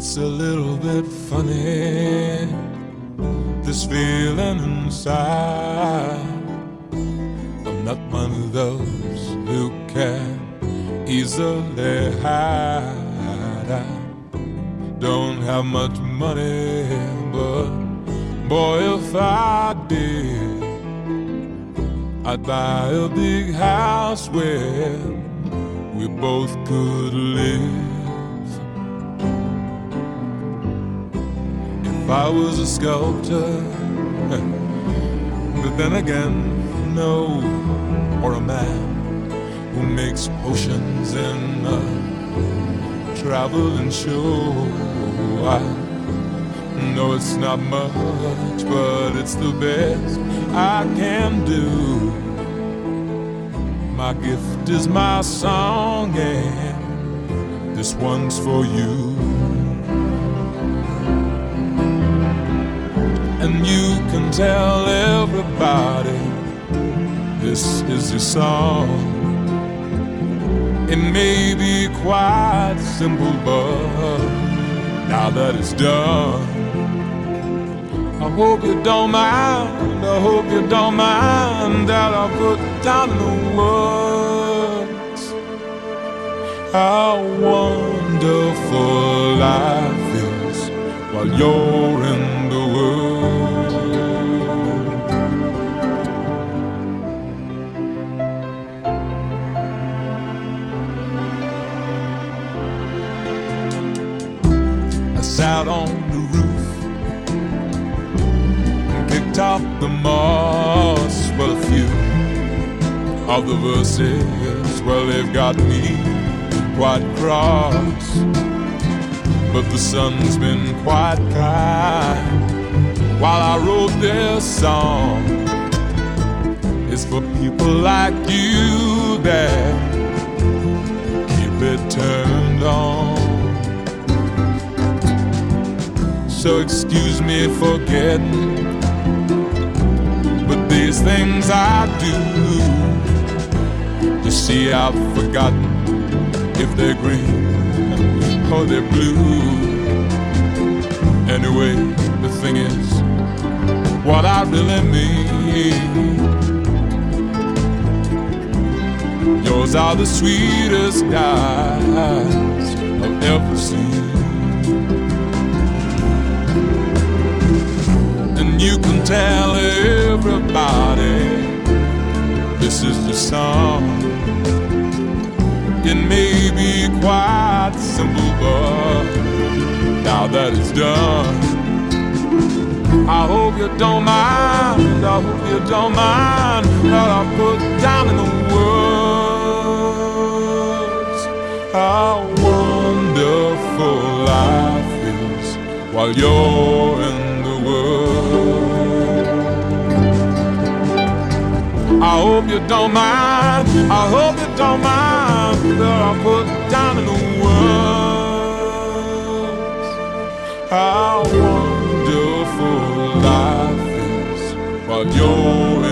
It's a little bit funny, this feeling inside. I'm not one of those who can easily hide. I don't have much money, but boy, if I did, I'd buy a big house where we both could live. If I was a sculptor, but then again, no, or a man who makes potions in a traveling show. I know it's not much, but it's the best I can do. My gift is my song, and this one's for you. And you can tell everybody this is your song. It may be quite simple, but now that it's done, I hope you don't mind, I hope you don't mind that I put down in the words how wonderful life is while you're in the world. I sat on the roof and kicked off the moss. Well, a few of the verses, well, they've got me quite cross, but the sun's been quite kind while I wrote this song. It's for people like you that keep it turned on. So excuse me for getting, but these things I do, you see, I've forgotten if they're green or they're blue. Anyway, the thing is, what I really mean, yours are the sweetest eyes I've ever seen. And you can tell everybody this is your song. It may be quite simple, but now that it's done, I hope you don't mind, I hope you don't mind that I put down in the words how wonderful life is while you're in the world. I hope you don't mind, I hope you don't mind that I put down in the words how wonderful life is while you're in